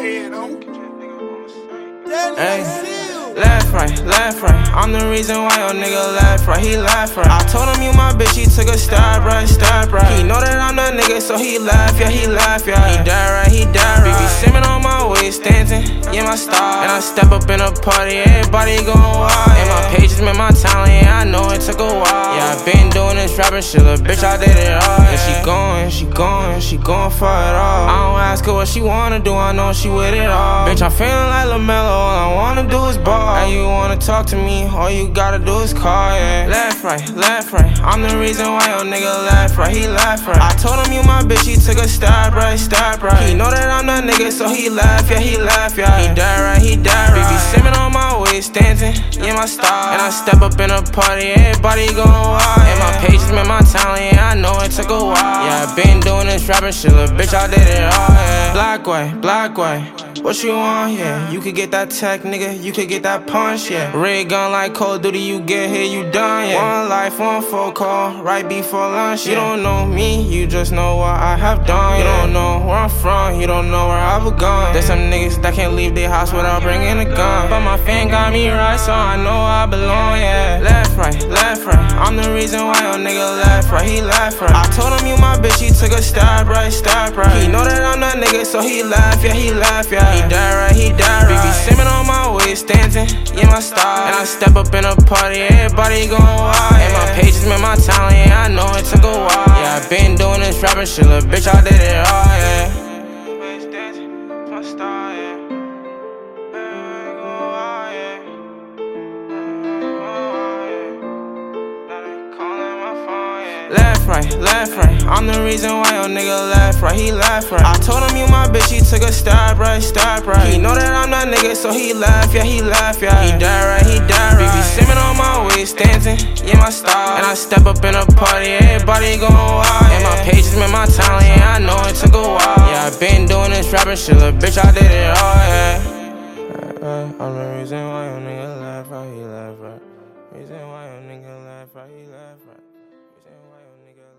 Hey, left, right. I'm the reason why your nigga left, right. He left, right. I told him you my bitch, he took a stab, right. He know that I'm the nigga, so he left, yeah. He died, right. BB Simmons on my waist, dancing, yeah, my style. And I step up in a party, everybody going wild. And my pages met my talent, yeah, I know it took a while. Yeah, I been doing this rapping shit, little bitch, I did it all. And she going for it all. I don't ask her what she wanna do, I know she with it all. Bitch, I'm feeling like LaMelo, all I wanna do is ball. And you wanna talk to me, all you gotta do is call, yeah. Left, right. I'm the reason why your nigga left, right. He left, right. I told him you my bitch, he took a stab, right. He know that I'm the nigga, so he left, yeah. He died, right. BB Simmons on my waist, dancing, yeah, my style. And I step up in a party, everybody going wild. And my pages met my talent, yeah, I know it took a while. Yeah, I been doing this rapping shit, little bitch, I did it all, yeah. Black way, what you want, yeah? You could get that tech, nigga, you could get that punch, yeah. Red gun like Call of Duty, you get hit, you done, yeah. One life, one phone call, right before lunch, yeah. You don't know me, you just know what I have done, yeah. You don't know where I'm from, you don't know where I've gone. There's some niggas that can't leave their house without bringing a gun. But my fan got me right, so I know I belong, yeah. Left, right. I'm the reason why your nigga left, right. He left, right. I told him you my bitch, he took a stab, right. He know that I'm the nigga, so he left, yeah. He died, right. BB Simmons on my waist, dancing, yeah, my style. And I step up in a party, everybody going wild. And my pages met my talent, yeah, I know it took a while. Yeah, I been doing this rapping shit, little bitch, I did it all, yeah. My style, yeah. Left, right. I'm the reason why your nigga left, right. He left, right. I told him you my bitch, he took a stab, right. He know that I'm the nigga, so he left, yeah. He died, right. BB Simmons on my waist, dancing, yeah, my style. And I step up in a party, everybody going wild. And my pages met my talent, yeah, I know it took a while. Yeah, I been doing this rapping shit, little bitch, I did it all, yeah. I'm the reason why your nigga left, right. He left, right. Reason why your nigga left, right. He left, right. Reason why your nigga left.